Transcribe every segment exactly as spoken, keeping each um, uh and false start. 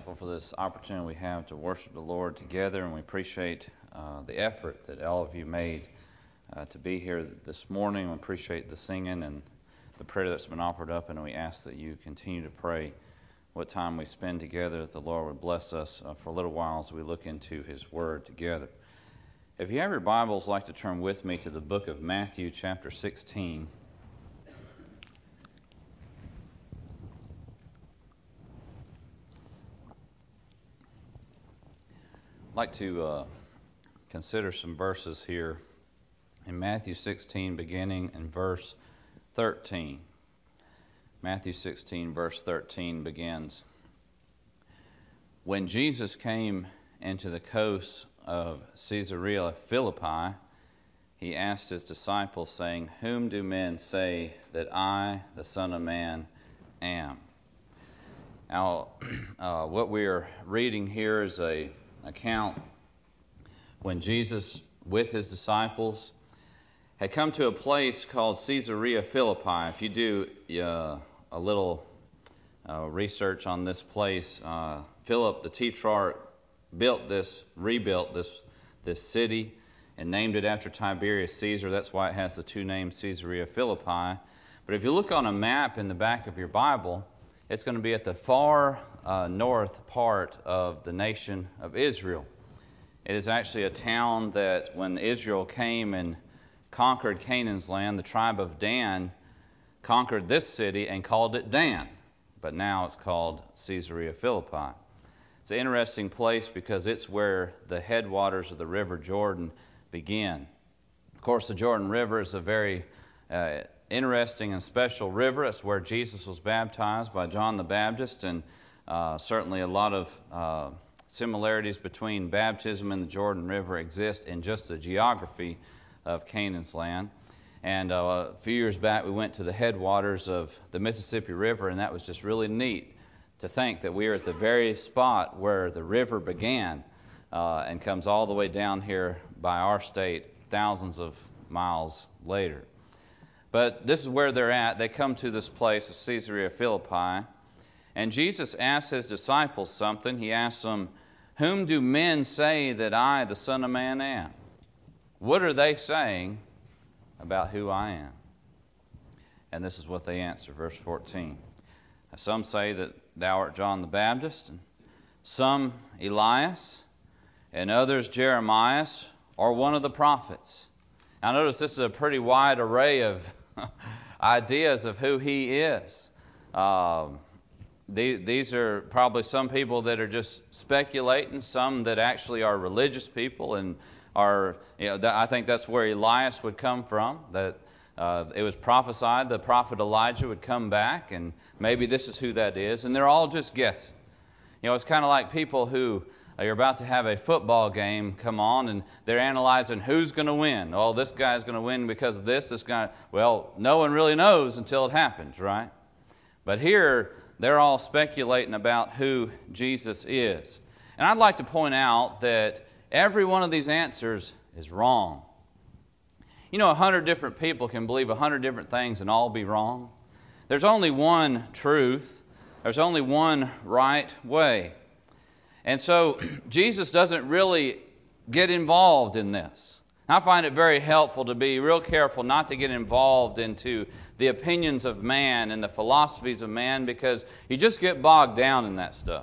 thankful for this opportunity we have to worship the Lord together, and we appreciate uh, the effort that all of you made uh, to be here this morning. We appreciate the singing and the prayer that's been offered up, and we ask that you continue to pray what time we spend together, that the Lord would bless us uh, for a little while as we look into His Word together. If you have your Bibles, I'd like to turn with me to the book of Matthew, chapter sixteen. I'd like to uh, consider some verses here in Matthew sixteen, beginning in verse thirteen. Matthew sixteen, verse thirteen begins, "When Jesus came into the coast of Caesarea Philippi, he asked his disciples, saying, 'Whom do men say that I, the Son of Man, am?'" Now, uh, what we are reading here is a account when Jesus, with his disciples, had come to a place called Caesarea Philippi. If you do uh, a little uh, research on this place, uh, Philip the Tetrarch built this, rebuilt this this city and named it after Tiberius Caesar. That's why it has the two names, Caesarea Philippi. But if you look on a map in the back of your Bible, it's going to be at the far uh, north part of the nation of Israel. It is actually a town that when Israel came and conquered Canaan's land, the tribe of Dan conquered this city and called it Dan. But now it's called Caesarea Philippi. It's an interesting place because it's where the headwaters of the River Jordan begin. Of course, the Jordan River is a very uh, interesting and special river. It's where Jesus was baptized by John the Baptist, and uh, certainly a lot of uh, similarities between baptism and the Jordan River exist in just the geography of Canaan's land. And uh, a few years back, we went to the headwaters of the Mississippi River, and that was just really neat to think that we are at the very spot where the river began uh, and comes all the way down here by our state thousands of miles later. But this is where they're at. They come to this place of Caesarea Philippi, and Jesus asks his disciples something. He asks them, "Whom do men say that I, the Son of Man, am?" What are they saying about who I am? And this is what they answer, verse fourteen. "Some say that thou art John the Baptist, and some Elias, and others Jeremiah, or one of the prophets." Now notice this is a pretty wide array of ideas of who he is. Um, these, these are probably some people that are just speculating, some that actually are religious people and are, you know, th- I think that's where Elias would come from, that Uh, it was prophesied the prophet Elijah would come back, and maybe this is who that is. And they're all just guessing. You know, it's kind of like people who are about to have a football game come on, and they're analyzing who's going to win. Oh, this guy's going to win because of this. This guy, well, no one really knows until it happens, right? But here, they're all speculating about who Jesus is. And I'd like to point out that every one of these answers is wrong. You know, a hundred different people can believe a hundred different things and all be wrong. There's only one truth. There's only one right way. And so Jesus doesn't really get involved in this. I find it very helpful to be real careful not to get involved into the opinions of man and the philosophies of man, because you just get bogged down in that stuff.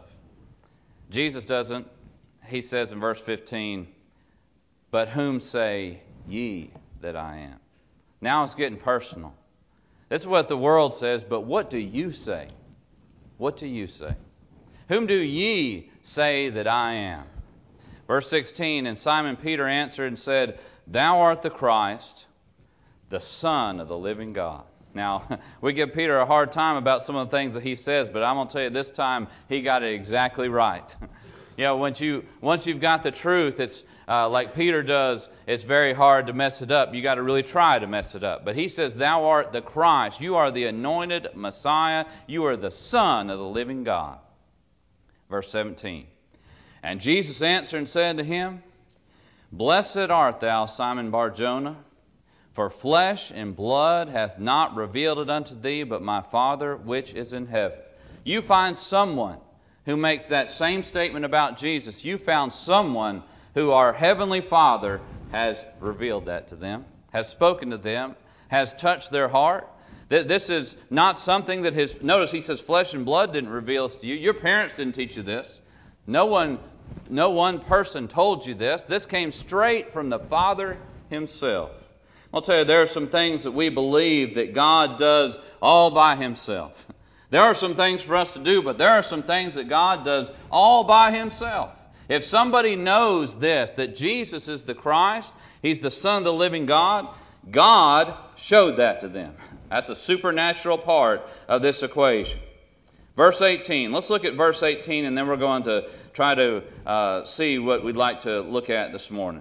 Jesus doesn't. He says in verse fifteen, "But whom say ye that I am?" Now it's getting personal. This is what the world says, but what do you say? What do you say? "Whom do ye say that I am?" Verse sixteen, "And Simon Peter answered and said, Thou art the Christ, the Son of the living God." Now, we give Peter a hard time about some of the things that he says, but I'm going to tell you this time he got it exactly right. You know, once, you, once you've got the truth, it's uh, like Peter does, it's very hard to mess it up. You got to really try to mess it up. But he says, "Thou art the Christ. You are the anointed Messiah. You are the Son of the living God." Verse seventeen, "And Jesus answered and said to him, Blessed art thou, Simon Bar-Jonah, for flesh and blood hath not revealed it unto thee, but my Father which is in heaven." You find someone who makes that same statement about Jesus, you found someone who our Heavenly Father has revealed that to them, has spoken to them, has touched their heart. This is not something that his, notice he says flesh and blood didn't reveal this to you. Your parents didn't teach you this. No one, no one person told you this. This came straight from the Father Himself. I'll tell you, there are some things that we believe that God does all by Himself. There are some things for us to do, but there are some things that God does all by Himself. If somebody knows this, that Jesus is the Christ, He's the Son of the living God, God showed that to them. That's a supernatural part of this equation. Verse eighteen. Let's look at verse eighteen, and then we're going to try to uh, see what we'd like to look at this morning.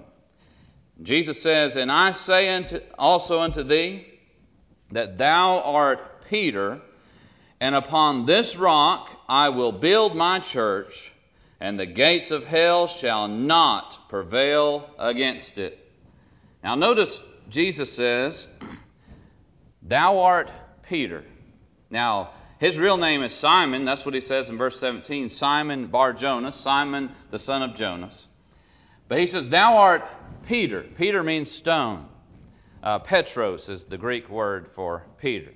Jesus says, "And I say unto, also unto thee, that thou art Peter, and upon this rock I will build my church, and the gates of hell shall not prevail against it." Now notice Jesus says, "Thou art Peter." Now, his real name is Simon. That's what he says in verse seventeen. Simon Bar-Jonas, Simon the son of Jonas. But he says, "Thou art Peter." Peter means stone. Uh, Petros is the Greek word for Peter.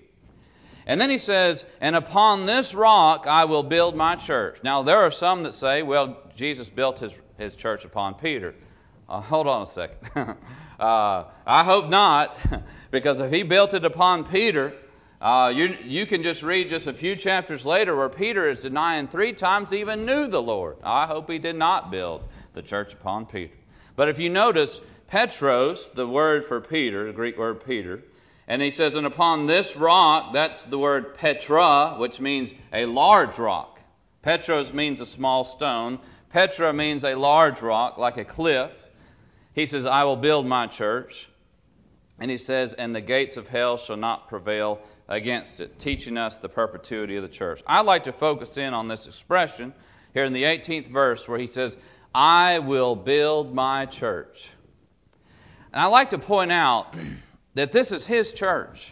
And then he says, "And upon this rock I will build my church." Now, there are some that say, well, Jesus built his, his church upon Peter. Uh, hold on a second. uh, I hope not, because if he built it upon Peter, uh, you, you can just read just a few chapters later where Peter is denying three times he even knew the Lord. I hope he did not build the church upon Peter. But if you notice, Petros, the word for Peter, the Greek word Peter, and he says, "And upon this rock," that's the word Petra, which means a large rock. Petros means a small stone. Petra means a large rock, like a cliff. He says, "I will build my church." And he says, "And the gates of hell shall not prevail against it," teaching us the perpetuity of the church. I like to focus in on this expression here in the eighteenth verse where he says, "I will build my church." And I like to point out that this is his church.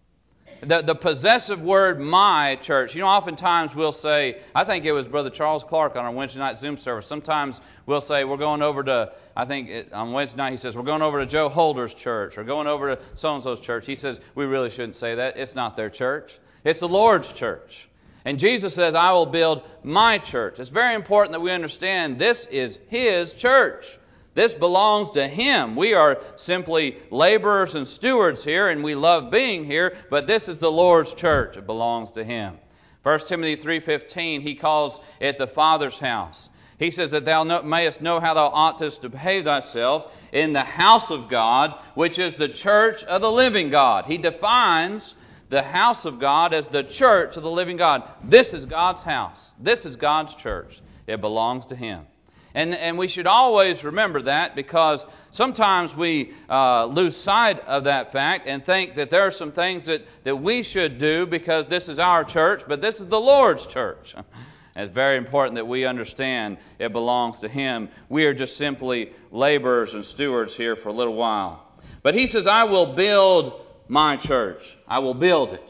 The, the possessive word, my church. You know, oftentimes we'll say, I think it was Brother Charles Clark on our Wednesday night Zoom service. Sometimes we'll say, we're going over to, I think it, on Wednesday night he says, we're going over to Joe Holder's church or going over to so-and-so's church. He says, we really shouldn't say that. It's not their church. It's the Lord's church. And Jesus says, "I will build my church." It's very important that we understand this is His church. This belongs to Him. We are simply laborers and stewards here, and we love being here, but this is the Lord's church. It belongs to Him. First Timothy three fifteen, he calls it the Father's house. He says that thou mayest know how thou oughtest to behave thyself in the house of God, which is the church of the living God. He defines the house of God as the church of the living God. This is God's house. This is God's church. It belongs to Him. And, and we should always remember that, because sometimes we uh, lose sight of that fact and think that there are some things that, that we should do because this is our church, but this is the Lord's church. It's very important that we understand it belongs to Him. We are just simply laborers and stewards here for a little while. But He says, "I will build my church." I will build it.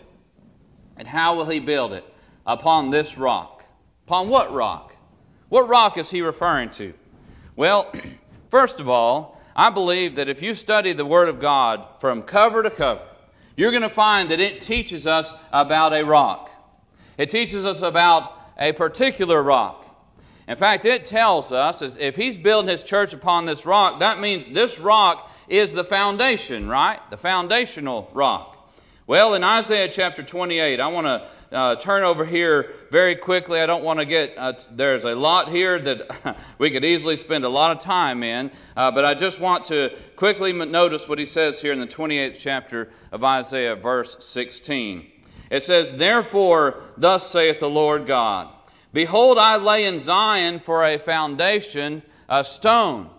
And how will He build it? Upon this rock. Upon what rock? What rock is He referring to? Well, first of all, I believe that if you study the Word of God from cover to cover, you're going to find that it teaches us about a rock. It teaches us about a particular rock. In fact, it tells us as if He's building His church upon this rock, that means this rock is the foundation, right? The foundational rock. Well, in Isaiah chapter twenty-eight, I want to uh, turn over here very quickly. I don't want to get, uh, t- there's a lot here that we could easily spend a lot of time in, uh, but I just want to quickly notice what he says here in the twenty-eighth chapter of Isaiah, verse sixteen. It says, "Therefore, thus saith the Lord God, Behold, I lay in Zion for a foundation a stone."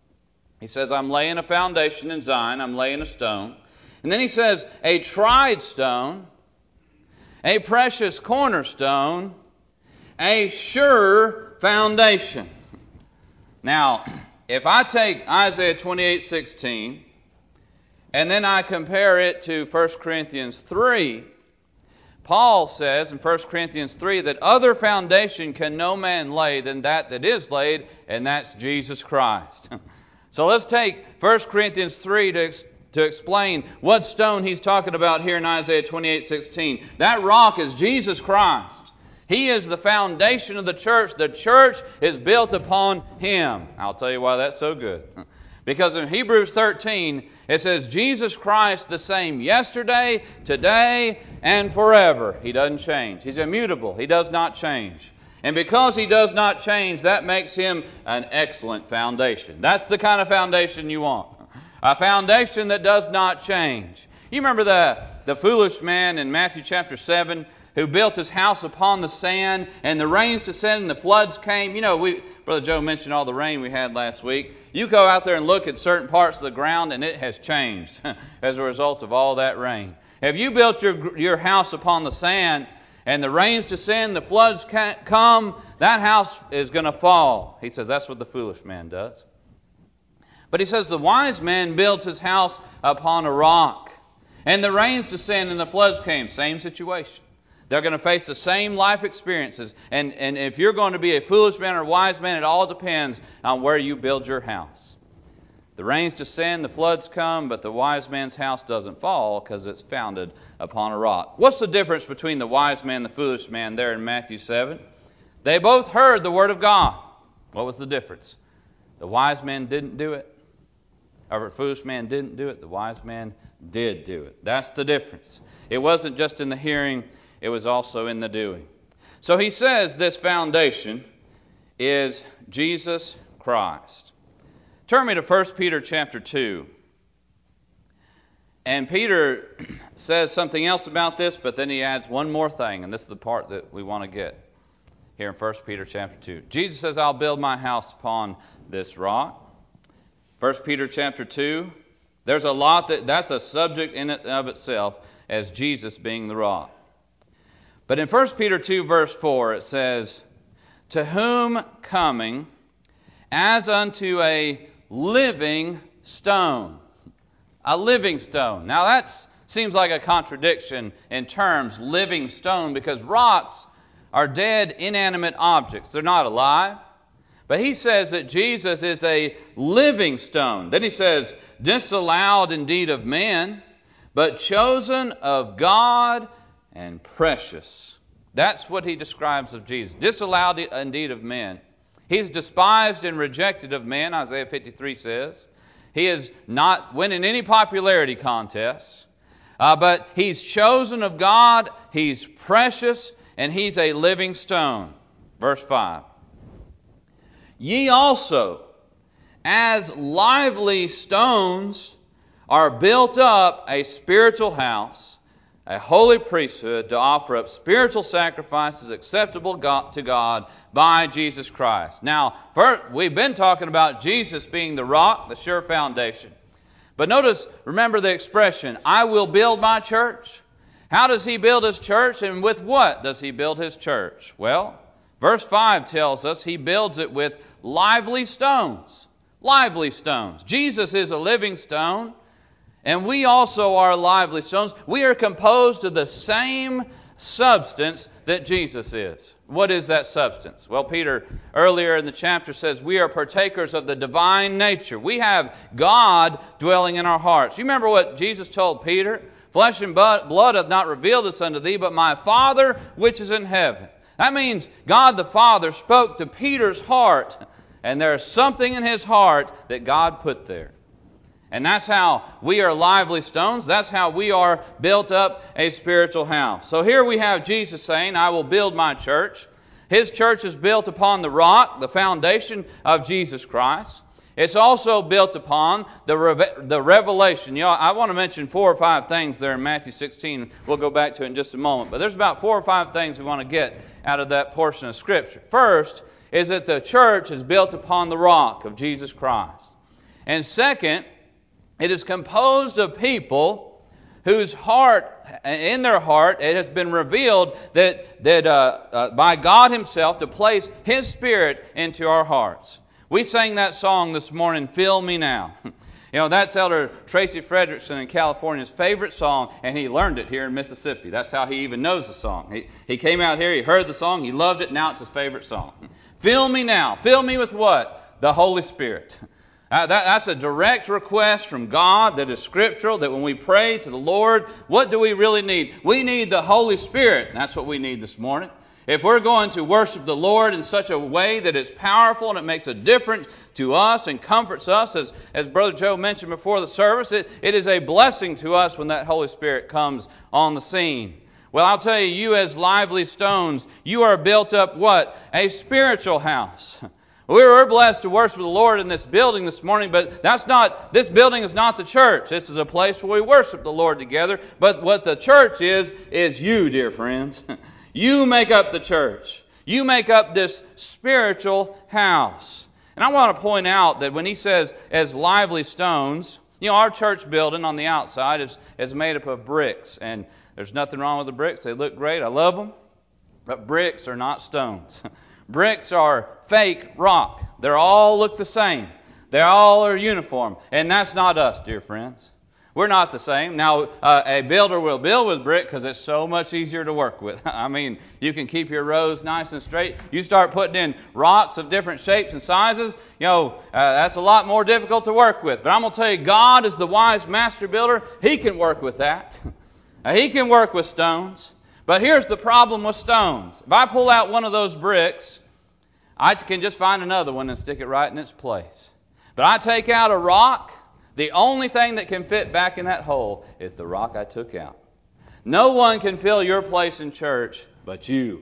He says, I'm laying a foundation in Zion. I'm laying a stone. And then he says, "A tried stone, a precious cornerstone, a sure foundation." Now, if I take Isaiah twenty-eight sixteen and then I compare it to First Corinthians three, Paul says in First Corinthians three that other foundation can no man lay than that that is laid, and that's Jesus Christ. So let's take First Corinthians three to, to explain what stone he's talking about here in Isaiah twenty-eight sixteen. That rock is Jesus Christ. He is the foundation of the church. The church is built upon Him. I'll tell you why that's so good. Because in Hebrews thirteen, it says, Jesus Christ the same yesterday, today, and forever. He doesn't change. He's immutable. He does not change. And because He does not change, that makes Him an excellent foundation. That's the kind of foundation you want. A foundation that does not change. You remember the, the foolish man in Matthew chapter seven who built his house upon the sand, and the rains descended and the floods came. You know, we Brother Joe mentioned all the rain we had last week. You go out there and look at certain parts of the ground, and it has changed as a result of all that rain. Have you built your, your house upon the sand, and the rains descend, the floods come, that house is going to fall. He says that's what the foolish man does. But he says the wise man builds his house upon a rock, and the rains descend and the floods came. Same situation. They're going to face the same life experiences. And, and if you're going to be a foolish man or a wise man, it all depends on where you build your house. The rains descend, the floods come, but the wise man's house doesn't fall because it's founded upon a rock. What's the difference between the wise man and the foolish man there in Matthew seven? They both heard the Word of God. What was the difference? The wise man didn't do it. Or the foolish man didn't do it. The wise man did do it. That's the difference. It wasn't just in the hearing. It was also in the doing. So he says this foundation is Jesus Christ. Turn me to First Peter chapter two. And Peter says something else about this, but then he adds one more thing, and this is the part that we want to get here in First Peter chapter two. Jesus says, I'll build my house upon this rock. First Peter chapter two, there's a lot that that's a subject in and of itself as Jesus being the rock. But in First Peter two, verse four, it says, to whom coming as unto a living stone. A living stone. Now that seems like a contradiction in terms, living stone, because rocks are dead, inanimate objects. They're not alive. But he says that Jesus is a living stone. Then he says, disallowed indeed of men, but chosen of God and precious. That's what he describes of Jesus. Disallowed indeed of men. He's despised and rejected of men, Isaiah fifty-three says. He is not winning any popularity contests. Uh, but he's chosen of God, he's precious, and he's a living stone. Verse five. Ye also, as lively stones, are built up a spiritual house, a holy priesthood, to offer up spiritual sacrifices acceptable to God by Jesus Christ. Now, first, we've been talking about Jesus being the rock, the sure foundation. But notice, remember the expression, I will build my church. How does he build his church, and with what does he build his church? Well, verse five tells us he builds it with lively stones. Lively stones. Jesus is a living stone. And we also are lively stones. We are composed of the same substance that Jesus is. What is that substance? Well, Peter earlier in the chapter says we are partakers of the divine nature. We have God dwelling in our hearts. You remember what Jesus told Peter? Flesh and blood hath not revealed this unto thee, but my Father which is in heaven. That means God the Father spoke to Peter's heart, and there is something in his heart that God put there. And that's how we are lively stones. That's how we are built up a spiritual house. So here we have Jesus saying, I will build my church. His church is built upon the rock, the foundation of Jesus Christ. It's also built upon the, reve- the revelation. You know, I want to mention four or five things there in Matthew sixteen. We'll go back to it in just a moment. But there's about four or five things we want to get out of that portion of Scripture. First is that the church is built upon the rock of Jesus Christ. And second, it is composed of people whose heart, in their heart, it has been revealed that, that uh, uh, by God Himself to place His Spirit into our hearts. We sang that song this morning, Fill Me Now. You know, that's Elder Tracy Fredrickson in California's favorite song, and he learned it here in Mississippi. That's how he even knows the song. He, he came out here, he heard the song, he loved it, now it's his favorite song. Fill me now. Fill me with what? The Holy Spirit. Uh, that, that's a direct request from God that is scriptural, that when we pray to the Lord, what do we really need? We need the Holy Spirit. And that's what we need this morning. If we're going to worship the Lord in such a way that it's powerful and it makes a difference to us and comforts us, as, as Brother Joe mentioned before the service, it, it is a blessing to us when that Holy Spirit comes on the scene. Well, I'll tell you, you as lively stones, you are built up what? A spiritual house. We were blessed to worship the Lord in this building this morning, but that's not, this building is not the church. This is a place where we worship the Lord together. But what the church is, is you, dear friends. You make up the church. You make up this spiritual house. And I want to point out that when he says, as lively stones, you know, our church building on the outside is, is made up of bricks. And there's nothing wrong with the bricks. They look great. I love them. But bricks are not stones. Bricks are fake rock. They all look the same. They all are uniform. And that's not us, dear friends. We're not the same. Now, uh, a builder will build with brick because it's so much easier to work with. I mean, you can keep your rows nice and straight. You start putting in rocks of different shapes and sizes, you know, uh, that's a lot more difficult to work with. But I'm going to tell you, God is the wise master builder. He can work with that. He can work with stones. But here's the problem with stones. If I pull out one of those bricks, I can just find another one and stick it right in its place. But I take out a rock, the only thing that can fit back in that hole is the rock I took out. No one can fill your place in church but you.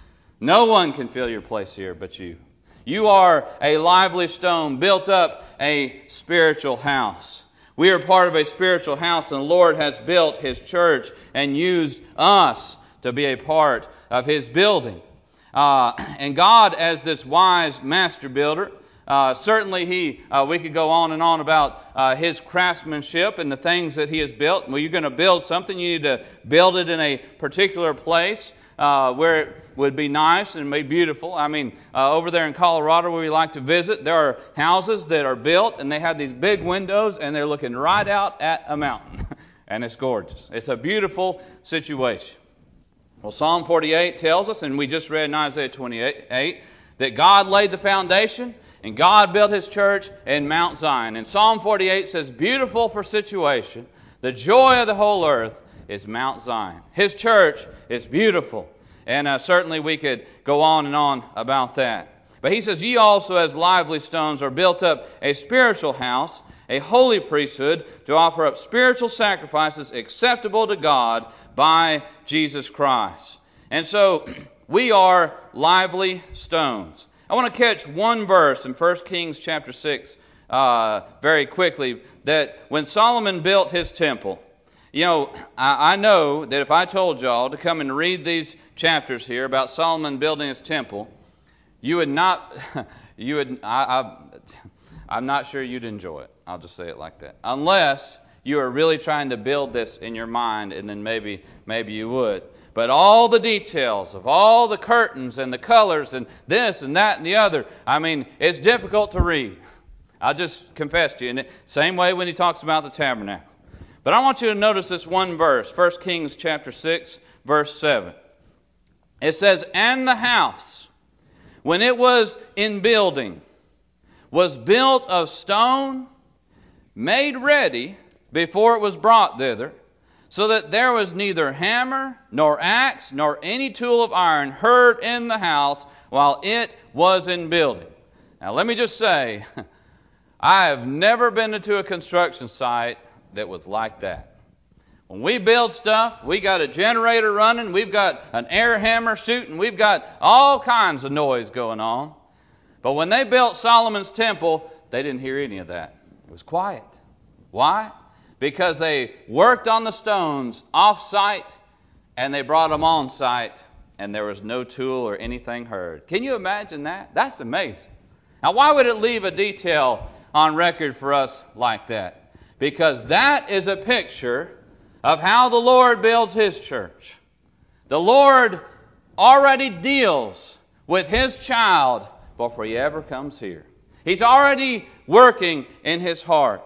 No one can fill your place here but you. You are a lively stone, built up a spiritual house. We are part of a spiritual house, and the Lord has built His church and used us to be a part of His building. Uh, and God, as this wise master builder, Uh, certainly, he. Uh, we could go on and on about uh, his craftsmanship and the things that he has built. Well, you're going to build something, you need to build it in a particular place uh, where it would be nice and be beautiful. I mean, uh, over there in Colorado where we like to visit, there are houses that are built and they have these big windows and they're looking right out at a mountain. And it's gorgeous. It's a beautiful situation. Well, Psalm forty-eight tells us, and we just read in Isaiah twenty-eight, that God laid the foundation and God built His church in Mount Zion. And Psalm forty-eight says, beautiful for situation, the joy of the whole earth is Mount Zion. His church is beautiful. And uh, certainly we could go on and on about that. But he says, ye also as lively stones are built up a spiritual house, a holy priesthood, to offer up spiritual sacrifices acceptable to God by Jesus Christ. And so we are lively stones. I want to catch one verse in First Kings chapter six uh, very quickly, that when Solomon built his temple, you know, I, I know that if I told y'all to come and read these chapters here about Solomon building his temple, you would not, you would, I, I, I'm not sure you'd enjoy it. I'll just say it like that. Unless you are really trying to build this in your mind, and then maybe, maybe you would. But all the details of all the curtains and the colors and this and that and the other, I mean, it's difficult to read. I'll just confess to you. And same way when he talks about the tabernacle. But I want you to notice this one verse, First Kings chapter six, verse seven. It says, and the house, when it was in building, was built of stone, made ready before it was brought thither, so that there was neither hammer, nor axe, nor any tool of iron heard in the house while it was in building. Now let me just say, I have never been into a construction site that was like that. When we build stuff, we got a generator running, we've got an air hammer shooting, we've got all kinds of noise going on. But when they built Solomon's temple, they didn't hear any of that. It was quiet. Why? Because they worked on the stones off-site, and they brought them on-site, and there was no tool or anything heard. Can you imagine that? That's amazing. Now, why would it leave a detail on record for us like that? Because that is a picture of how the Lord builds His church. The Lord already deals with His child before He ever comes here. He's already working in his heart.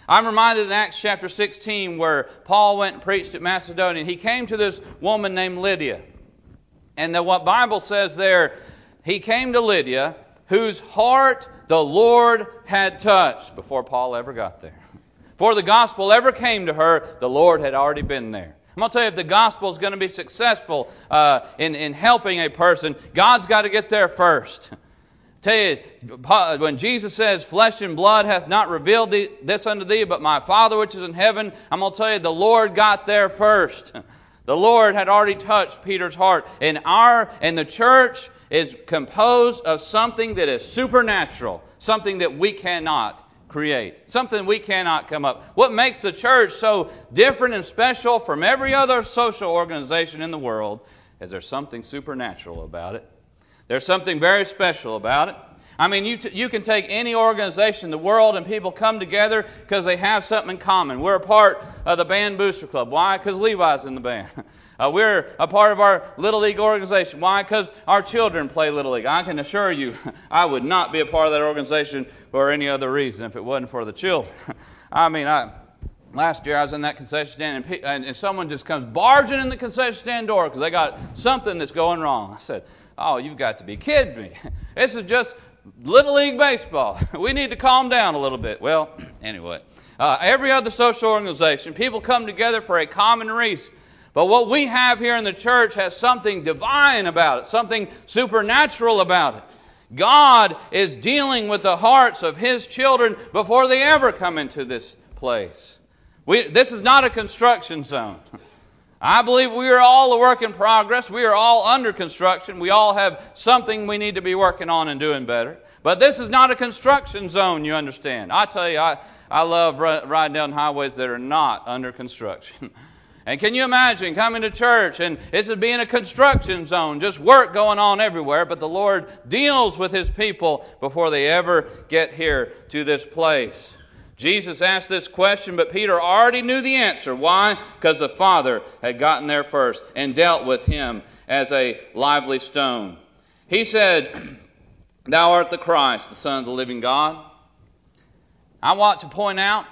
I'm reminded in Acts chapter sixteen where Paul went and preached at Macedonia. And he came to this woman named Lydia. And the, what Bible says there, he came to Lydia, whose heart the Lord had touched before Paul ever got there. Before the gospel ever came to her, the Lord had already been there. I'm going to tell you, if the gospel is going to be successful uh, in, in helping a person, God's got to get there first. Tell you, when Jesus says, flesh and blood hath not revealed thee, this unto thee, but my Father which is in heaven, I'm going to tell you, the Lord got there first. The Lord had already touched Peter's heart. And our and the church is composed of something that is supernatural, something that we cannot create, something we cannot come up. What makes the church so different and special from every other social organization in the world is there's something supernatural about it. There's something very special about it. I mean, you t- you can take any organization in the world and people come together because they have something in common. We're a part of the Band Booster Club. Why? Because Levi's in the band. Uh, we're a part of our Little League organization. Why? Because our children play Little League. I can assure you, I would not be a part of that organization for any other reason if it wasn't for the children. I mean, I last year I was in that concession stand, and, and, and someone just comes barging in the concession stand door because they got something that's going wrong. I said, oh, you've got to be kidding me. This is just Little League baseball. We need to calm down a little bit. Well, anyway, uh, every other social organization, people come together for a common reason. But what we have here in the church has something divine about it, something supernatural about it. God is dealing with the hearts of His children before they ever come into this place. We, this is not a construction zone. I believe we are all a work in progress. We are all under construction. We all have something we need to be working on and doing better. But this is not a construction zone, you understand. I tell you, I, I love riding down highways that are not under construction. And can you imagine coming to church and it's being a construction zone, just work going on everywhere, but the Lord deals with His people before they ever get here to this place. Jesus asked this question, but Peter already knew the answer. Why? Because the Father had gotten there first and dealt with him as a lively stone. He said, Thou art the Christ, the Son of the living God. I want to point out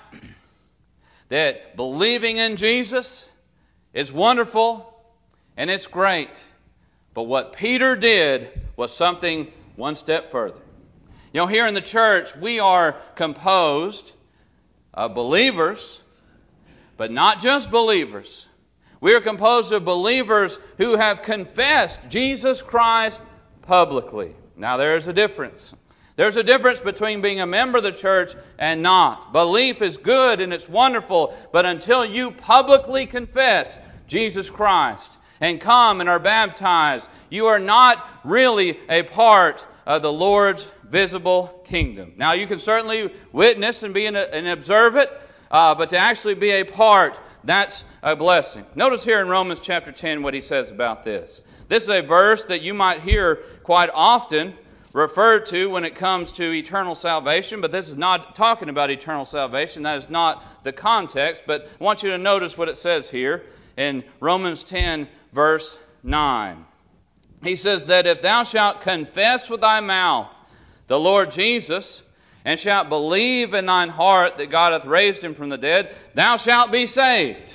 that believing in Jesus is wonderful and it's great. But what Peter did was something one step further. You know, here in the church, we are composed of believers, but not just believers. We are composed of believers who have confessed Jesus Christ publicly. Now, there is a difference. There's a difference between being a member of the church and not. Belief is good and it's wonderful, but until you publicly confess Jesus Christ and come and are baptized, you are not really a part of the Lord's visible kingdom. Now, you can certainly witness and be an, and observe it, uh, but to actually be a part, that's a blessing. Notice here in Romans chapter ten what he says about this. This is a verse that you might hear quite often referred to when it comes to eternal salvation, but this is not talking about eternal salvation. That is not the context, but I want you to notice what it says here in Romans ten, verse nine. He says that if thou shalt confess with thy mouth the Lord Jesus, and shalt believe in thine heart that God hath raised him from the dead, thou shalt be saved.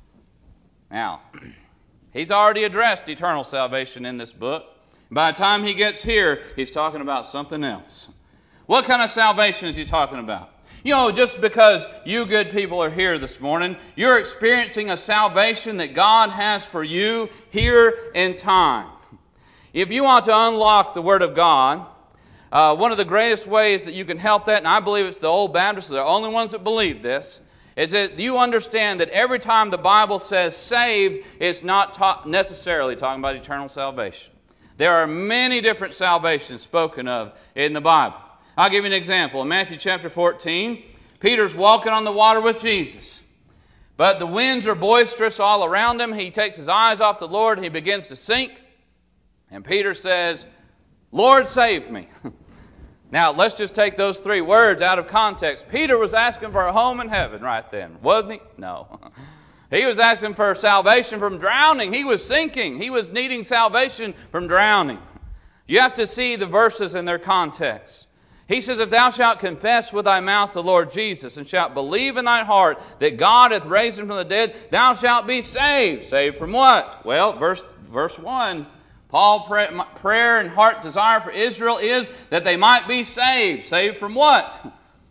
Now, he's already addressed eternal salvation in this book. By the time he gets here, he's talking about something else. What kind of salvation is he talking about? You know, just because you good people are here this morning, you're experiencing a salvation that God has for you here in time. If you want to unlock the Word of God, uh, one of the greatest ways that you can help that, and I believe it's the old Baptists, they're the only ones that believe this, is that you understand that every time the Bible says saved, it's not ta- necessarily talking about eternal salvation. There are many different salvations spoken of in the Bible. I'll give you an example. In Matthew chapter fourteen, Peter's walking on the water with Jesus. But the winds are boisterous all around him. He takes his eyes off the Lord and he begins to sink. And Peter says, Lord, save me. Now, let's just take those three words out of context. Peter was asking for a home in heaven right then, wasn't he? No. He was asking for salvation from drowning. He was sinking. He was needing salvation from drowning. You have to see the verses in their context. He says, if thou shalt confess with thy mouth the Lord Jesus, and shalt believe in thine heart that God hath raised him from the dead, thou shalt be saved. Saved from what? Well, verse verse one, Paul's pray, prayer and heart desire for Israel is that they might be saved. Saved from what?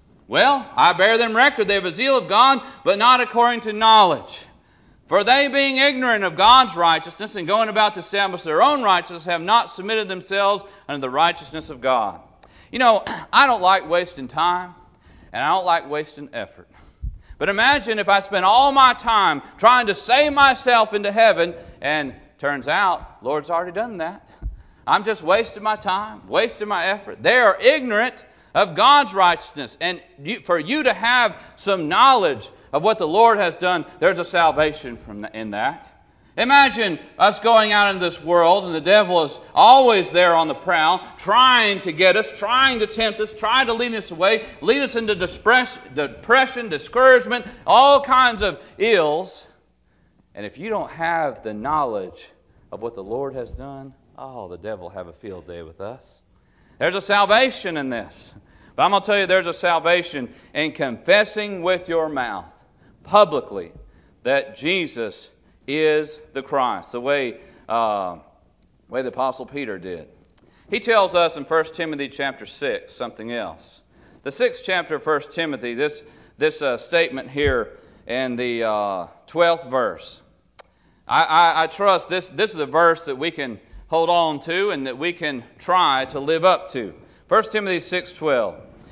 Well, I bear them record, they have a zeal of God, but not according to knowledge. For they, being ignorant of God's righteousness and going about to establish their own righteousness, have not submitted themselves unto the righteousness of God. You know, I don't like wasting time, and I don't like wasting effort. But imagine if I spent all my time trying to save myself into heaven, and turns out, Lord's already done that. I'm just wasting my time, wasting my effort. They are ignorant of God's righteousness. And you, for you to have some knowledge of what the Lord has done, there's a salvation from the, in that. Imagine us going out in this world and the devil is always there on the prowl, trying to get us, trying to tempt us, trying to lead us away, lead us into depression, discouragement, all kinds of ills. And if you don't have the knowledge of what the Lord has done, oh, the devil will have a field day with us. There's a salvation in this. But I'm going to tell you there's a salvation in confessing with your mouth publicly that Jesus is the Christ, the way, uh, way the Apostle Peter did. He tells us in First Timothy chapter six something else. The sixth chapter of First Timothy, this, this uh, statement here in the uh, twelfth verse. I, I, I trust this, this is a verse that we can hold on to and that we can try to live up to. First Timothy six twelve.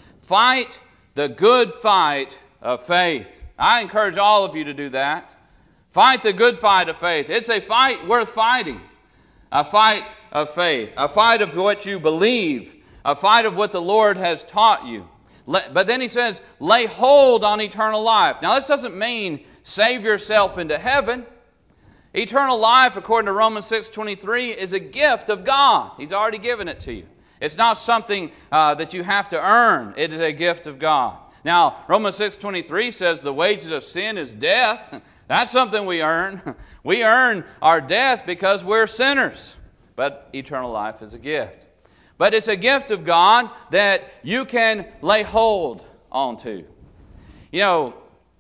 Fight the good fight of faith. I encourage all of you to do that. Fight the good fight of faith. It's a fight worth fighting. A fight of faith. A fight of what you believe. A fight of what the Lord has taught you. But then he says, lay hold on eternal life. Now this doesn't mean save yourself into heaven. Eternal life, according to Romans six twenty-three, is a gift of God. He's already given it to you. It's not something uh, that you have to earn. It is a gift of God. Now, Romans six twenty-three says the wages of sin is death. That's something we earn. We earn our death because we're sinners. But eternal life is a gift. But it's a gift of God that you can lay hold onto. You know,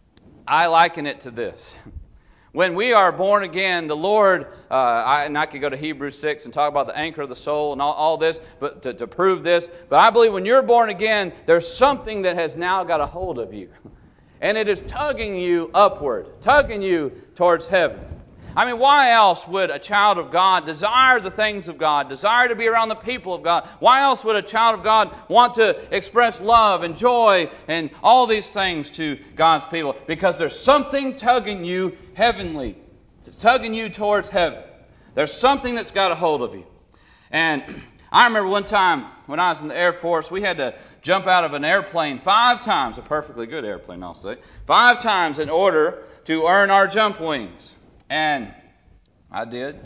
I liken it to this. When we are born again, the Lord, uh, I, and I could go to Hebrews six and talk about the anchor of the soul and all, all this but to, to prove this. But I believe when you're born again, there's something that has now got a hold of you. And it is tugging you upward, tugging you towards heaven. I mean, why else would a child of God desire the things of God, desire to be around the people of God? Why else would a child of God want to express love and joy and all these things to God's people? Because there's something tugging you heavenly. It's tugging you towards heaven. There's something that's got a hold of you. And I remember one time when I was in the Air Force, we had to jump out of an airplane five times, a perfectly good airplane, I'll say, five times in order to earn our jump wings. And I did.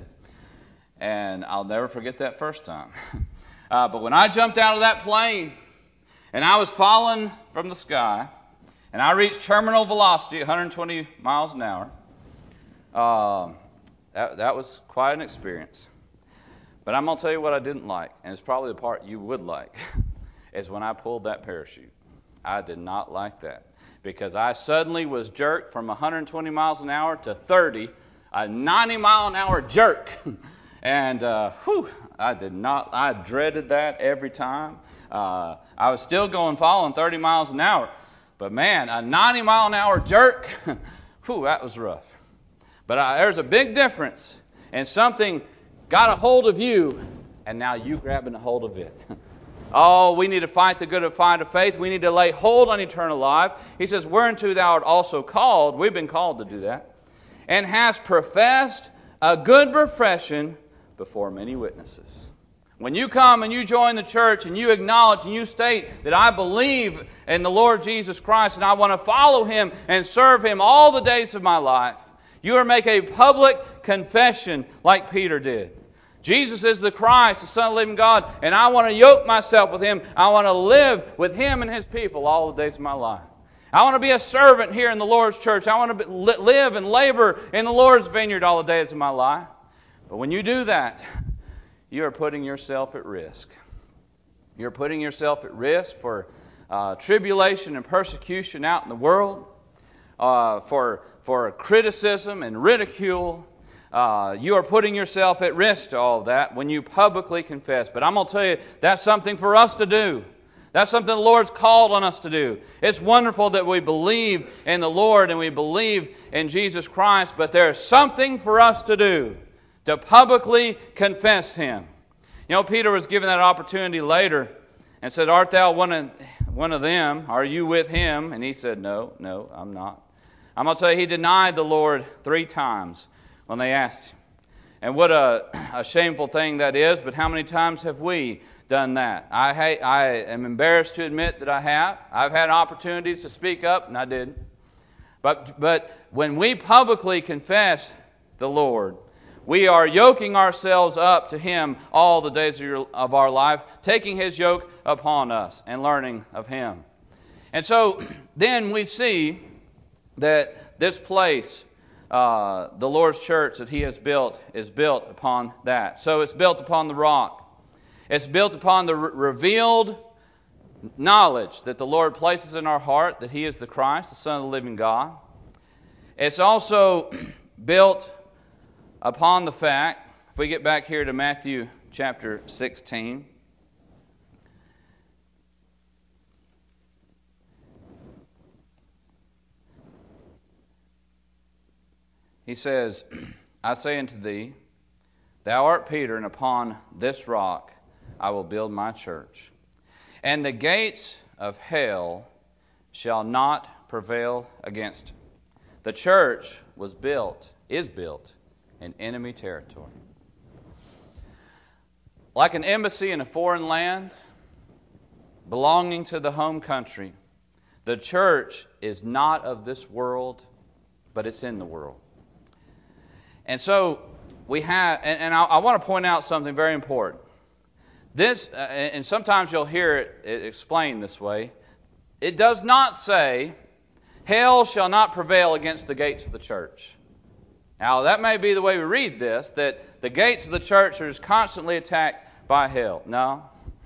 And I'll never forget that first time. Uh, but when I jumped out of that plane and I was falling from the sky and I reached terminal velocity, one hundred twenty miles an hour, uh, that, that was quite an experience. But I'm going to tell you what I didn't like, and it's probably the part you would like, is when I pulled that parachute. I did not like that because I suddenly was jerked from one hundred twenty miles an hour to thirty, a ninety mile an hour jerk. And uh, whew, I did not, I dreaded that every time. Uh, I was still going following thirty miles an hour. But man, a ninety mile an hour jerk, whew, that was rough. But uh, there's a big difference, and something got a hold of you, and now you grabbing a hold of it. Oh, we need to fight the good fight of faith. We need to lay hold on eternal life. He says, whereunto thou art also called. We've been called to do that. And hast professed a good profession before many witnesses. When you come and you join the church and you acknowledge and you state that I believe in the Lord Jesus Christ and I want to follow Him and serve Him all the days of my life, you are making a public confession like Peter did. Jesus is the Christ, the Son of the living God, and I want to yoke myself with Him. I want to live with Him and His people all the days of my life. I want to be a servant here in the Lord's church. I want to be, live and labor in the Lord's vineyard all the days of my life. But when you do that, you are putting yourself at risk. You're putting yourself at risk for uh, tribulation and persecution out in the world, uh, for, for criticism and ridicule. Uh, you are putting yourself at risk to all of that when you publicly confess. But I'm going to tell you, that's something for us to do. That's something the Lord's called on us to do. It's wonderful that we believe in the Lord and we believe in Jesus Christ, but there's something for us to do, to publicly confess Him. You know, Peter was given that opportunity later and said, "Art thou one of, one of them? Are you with Him?" And he said, "No, no, I'm not." I'm going to tell you, he denied the Lord three times when they asked him. And what a, a shameful thing that is, but how many times have we done that? I hate, I am embarrassed to admit that I have. I've had opportunities to speak up, and I didn't. But, but when we publicly confess the Lord, we are yoking ourselves up to Him all the days of, your, of our life, taking His yoke upon us and learning of Him. And so then we see that this place, Uh, the Lord's church that He has built, is built upon that. So it's built upon the rock. It's built upon the re- revealed knowledge that the Lord places in our heart that He is the Christ, the Son of the living God. It's also built upon the fact, if we get back here to Matthew chapter sixteen, He says, "I say unto thee, thou art Peter, and upon this rock I will build my church. And the gates of hell shall not prevail against it." The church was built, is built, in enemy territory. Like an embassy in a foreign land, belonging to the home country, the church is not of this world, but it's in the world. And so we have, and, and I, I want to point out something very important. This, uh, and sometimes you'll hear it, it explained this way. It does not say, "Hell shall not prevail against the gates of the church." Now, that may be the way we read this, that the gates of the church are constantly attacked by hell. No.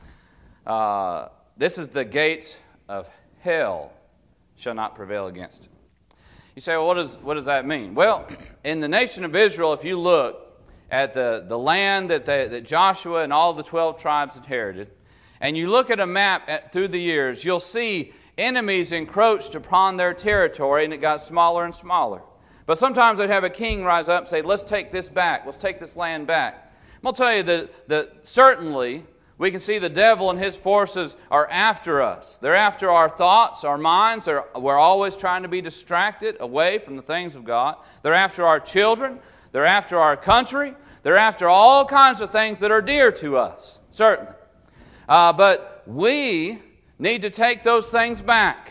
Uh, this is the gates of hell shall not prevail against it. You say, well, what does, what does that mean? Well, in the nation of Israel, if you look at the, the land that, they, that Joshua and all the twelve tribes inherited, and you look at a map at, through the years, you'll see enemies encroached upon their territory, and it got smaller and smaller. But sometimes they'd have a king rise up and say, "Let's take this back. Let's take this land back." I'll tell you that, that certainly we can see the devil and his forces are after us. They're after our thoughts, our minds. They're, we're always trying to be distracted away from the things of God. They're after our children. They're after our country. They're after all kinds of things that are dear to us, certainly. Uh, but we need to take those things back.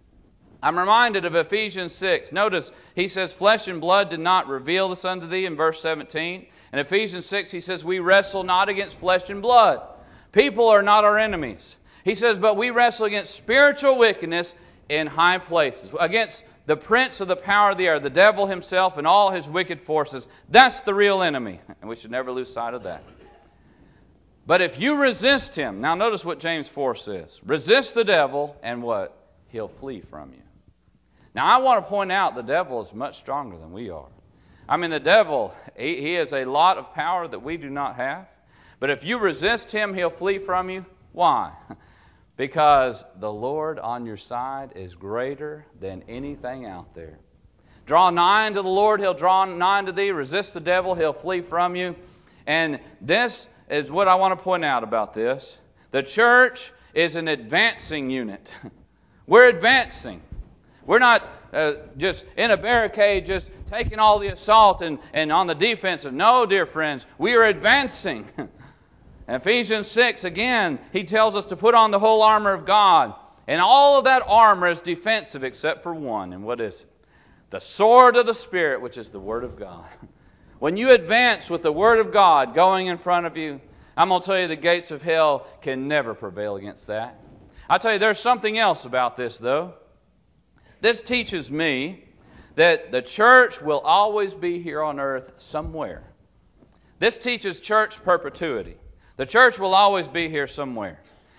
I'm reminded of Ephesians six. Notice he says, "Flesh and blood did not reveal this unto thee," in verse seventeen. In Ephesians six, he says, "We wrestle not against flesh and blood." People are not our enemies. He says, "But we wrestle against spiritual wickedness in high places." Against the prince of the power of the air, the devil himself and all his wicked forces. That's the real enemy. And we should never lose sight of that. But if you resist him, now notice what James four says. Resist the devil and what? He'll flee from you. Now I want to point out the devil is much stronger than we are. I mean, the devil, he, he has a lot of power that we do not have. But if you resist him, he'll flee from you. Why? Because the Lord on your side is greater than anything out there. Draw nigh unto the Lord, he'll draw nigh unto thee. Resist the devil, he'll flee from you. And this is what I want to point out about this. The church is an advancing unit. We're advancing. We're not uh, just in a barricade, just taking all the assault and, and on the defensive. No, dear friends, we are advancing. Ephesians six, again, he tells us to put on the whole armor of God. And all of that armor is defensive except for one. And what is it? The sword of the Spirit, which is the Word of God. When you advance with the Word of God going in front of you, I'm going to tell you the gates of hell can never prevail against that. I'll tell you, there's something else about this, though. This teaches me that the church will always be here on earth somewhere. This teaches church perpetuity. The church will always be here somewhere.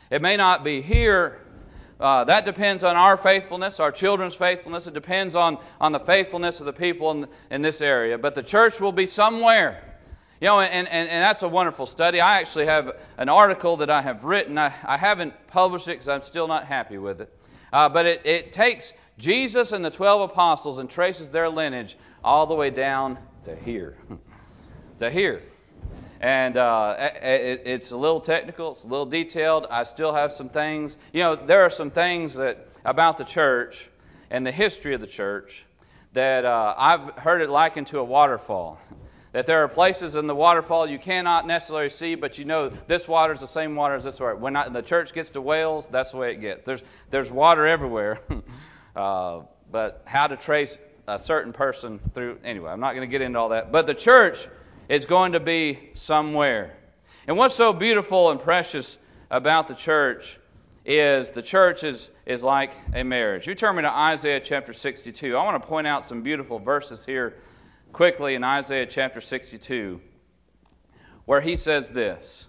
It may not be here. Uh, that depends on our faithfulness, our children's faithfulness. It depends on, on the faithfulness of the people in, in this area. But the church will be somewhere. You know, and, and, and that's a wonderful study. I actually have an article that I have written. I, I haven't published it because I'm still not happy with it. Uh, but it, it takes Jesus and the twelve apostles and traces their lineage all the way down to here. to here. And uh, it, it's a little technical. It's a little detailed. I still have some things. You know, there are some things that about the church and the history of the church that uh, I've heard it likened to a waterfall. That there are places in the waterfall you cannot necessarily see, but you know this water is the same water as this water. When I, the church gets to Wales, that's the way it gets. There's there's water everywhere. uh, but how to trace a certain person through, anyway, I'm not going to get into all that. But the church is going to be somewhere. And what's so beautiful and precious about the church is the church is, is like a marriage. You turn me to Isaiah chapter sixty-two. I want to point out some beautiful verses here quickly in Isaiah chapter sixty-two, where he says this.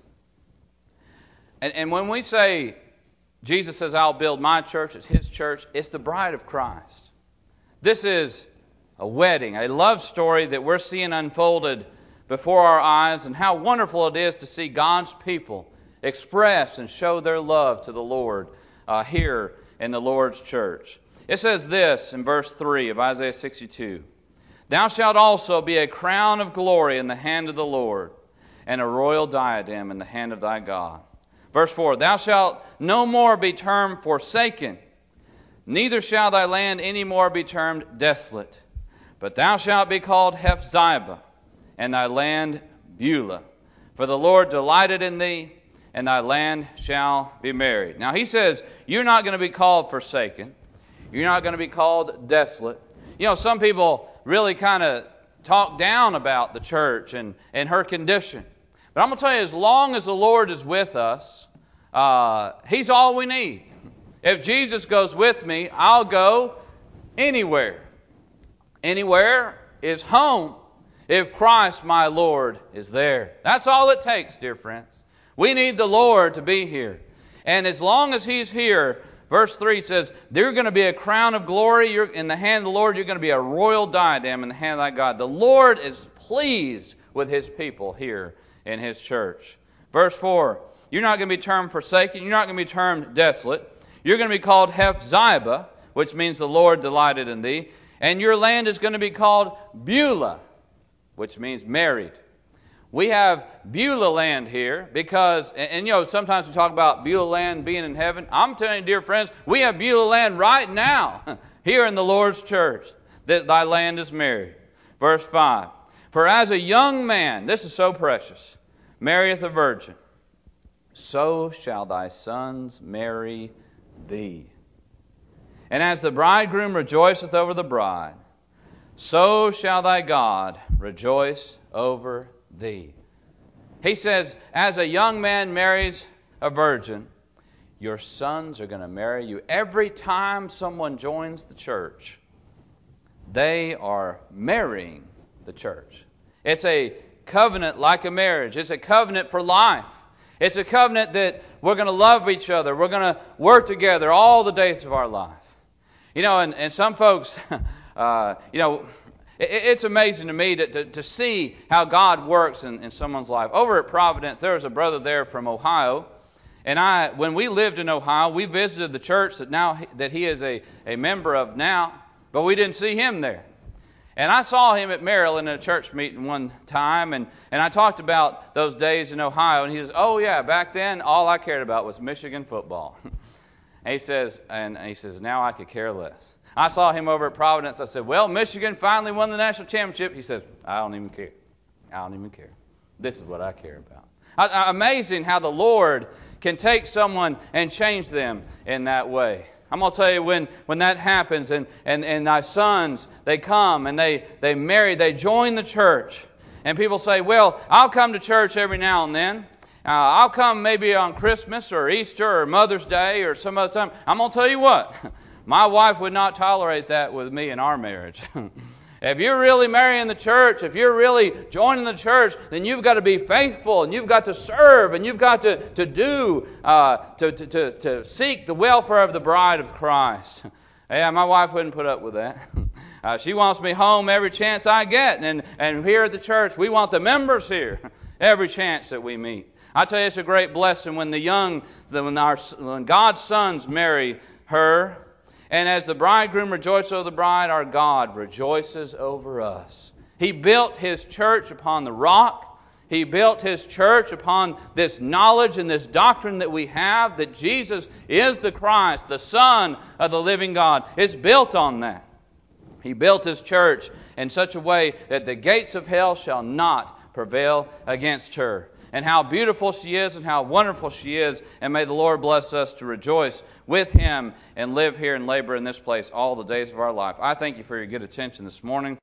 And, and when we say, Jesus says, I'll build my church, it's his church, it's the bride of Christ. This is a wedding, a love story that we're seeing unfolded before our eyes, and how wonderful it is to see God's people express and show their love to the Lord uh, here in the Lord's church. It says this in verse three of Isaiah sixty-two. Thou shalt also be a crown of glory in the hand of the Lord, and a royal diadem in the hand of thy God. Verse four, Thou shalt no more be termed forsaken, neither shall thy land any more be termed desolate. But thou shalt be called Hephzibah, and thy land Beulah. For the Lord delighted in thee, and thy land shall be married. Now he says, you're not going to be called forsaken. You're not going to be called desolate. You know, some people really kind of talk down about the church and, and her condition. But I'm going to tell you, as long as the Lord is with us, uh, he's all we need. If Jesus goes with me, I'll go anywhere. Anywhere is home if Christ, my Lord, is there. That's all it takes, dear friends. We need the Lord to be here. And as long as he's here, verse three says, you're going to be a crown of glory you're, in the hand of the Lord. You're going to be a royal diadem in the hand of thy God. The Lord is pleased with his people here in his church. Verse four, you're not going to be termed forsaken. You're not going to be termed desolate. You're going to be called Hephzibah, which means the Lord delighted in thee. And your land is going to be called Beulah, which means married. We have Beulah land here because, and, and you know, sometimes we talk about Beulah land being in heaven. I'm telling you, dear friends, we have Beulah land right now here in the Lord's church, that thy land is married. Verse five, for as a young man, this is so precious, marrieth a virgin, so shall thy sons marry thee. And as the bridegroom rejoiceth over the bride, so shall thy God rejoice over thee. He says, as a young man marries a virgin, your sons are going to marry you. Every time someone joins the church, they are marrying the church. It's a covenant like a marriage. It's a covenant for life. It's a covenant that we're going to love each other. We're going to work together all the days of our life. You know, and, and some folks, uh, you know, it, it's amazing to me to, to, to see how God works in, in someone's life. Over at Providence, there was a brother there from Ohio. And I, when we lived in Ohio, we visited the church that now that he is a, a member of now, but we didn't see him there. And I saw him at Maryland in a church meeting one time, and, and I talked about those days in Ohio, and he says, oh yeah, back then all I cared about was Michigan football. And he says, and he says, now I could care less. I saw him over at Providence. I said, well, Michigan finally won the national championship. He says, I don't even care. I don't even care. This is what I care about. I, amazing how the Lord can take someone and change them in that way. I'm going to tell you, when, when that happens and, and, and thy sons, they come and they, they marry, they join the church. And people say, well, I'll come to church every now and then. Uh, I'll come maybe on Christmas or Easter or Mother's Day or some other time. I'm going to tell you what, my wife would not tolerate that with me in our marriage. If you're really marrying the church, if you're really joining the church, then you've got to be faithful, and you've got to serve, and you've got to, to do, uh, to, to, to, to seek the welfare of the bride of Christ. Yeah, my wife wouldn't put up with that. Uh, she wants me home every chance I get. And, and here at the church, we want the members here every chance that we meet. I tell you, it's a great blessing when the young, when, our, when God's sons marry her. And as the bridegroom rejoices over the bride, our God rejoices over us. He built His church upon the rock. He built His church upon this knowledge and this doctrine that we have, that Jesus is the Christ, the Son of the living God. It's built on that. He built His church in such a way that the gates of hell shall not prevail against her. And how beautiful she is and how wonderful she is. And may the Lord bless us to rejoice with Him and live here and labor in this place all the days of our life. I thank you for your good attention this morning.